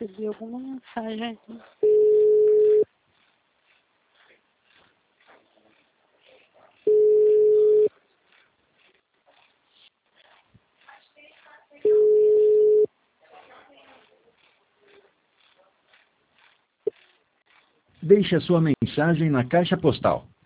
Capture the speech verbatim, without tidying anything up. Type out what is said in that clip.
recebi alguma mensagem aqui. Deixe a sua mensagem na caixa postal